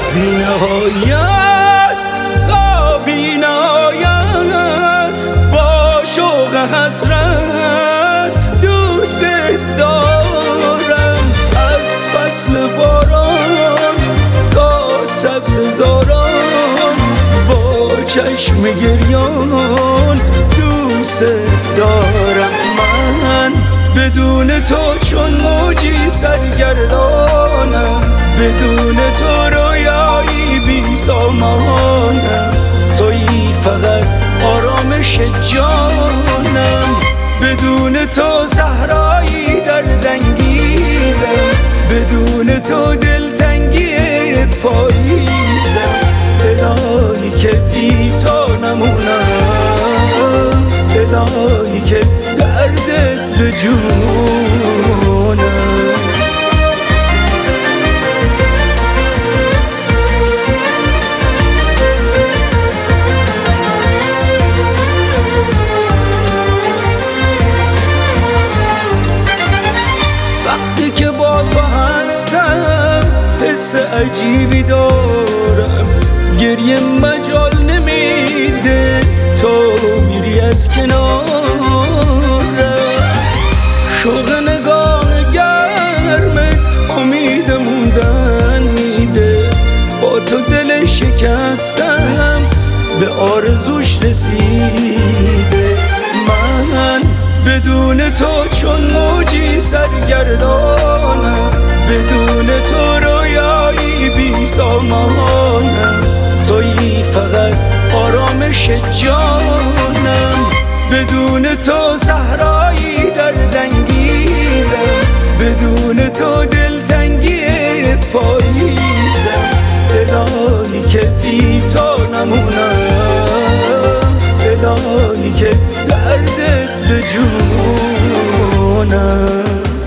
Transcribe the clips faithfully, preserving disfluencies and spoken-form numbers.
بی نهایت تا بی نهایت با شوق حسرت دوست دارم. از فصل باران تا سبز زاران با چشم گریان دوست دارم. من بدون تو چون موجی سرگردانم، بدون تو رویایی بی سامانم. تویی فقط آرامش جانم، بدون تو صحرایی دردانگیزم، بدون تو دلتنگی پاییزم. الهی که بی تو نمونم، الهی که دردت به جونم. وقتی که با تو هستم حس عجیبی دارم، گریه مجال نمیده تو میری از کنارم. شوق نگاه گرمت امید موندن میده، با تو دل شکستم به آرزوش رسیده. من بدون تو چون موجی سرگردانم، بدون تو رویایی بی سامانم. تویی فقط آرامش جانم، بدون تو صحرایی دردانگیزم، بدون تو دلتنگی پاییزم. الهی که بی تو نمونم، الهی که دردت به جونم.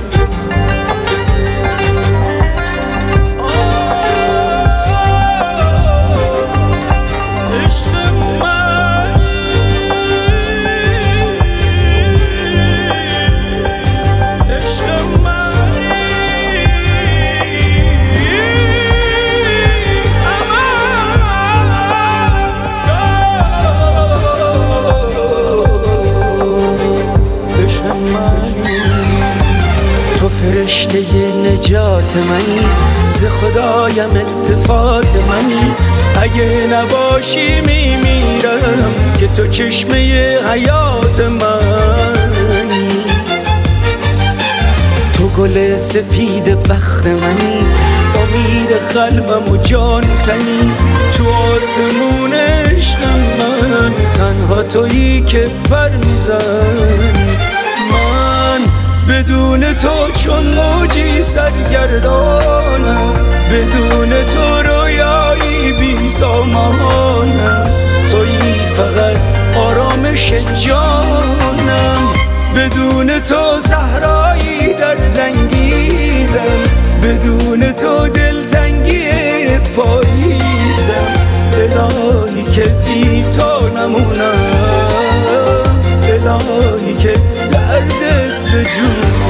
تو فرشته نجات منی، ز خدایم التفات منی. اگه نباشی میمیرم که تو چشمه حیات منی. تو گل سپید بخت منی، امید قلبم و جان تنی. تو آسمون عشق من تنها تویی که پر میزنی. بدون تو چون موجی سرگردانم، بدون تو رویایی بی سامانم. تویی فقط آرامش جانم، بدون تو صحرایی دردانگیزم، بدون تو دلتنگی پاییزم. الهی که بی تو نمونم، الهی که دردت به جون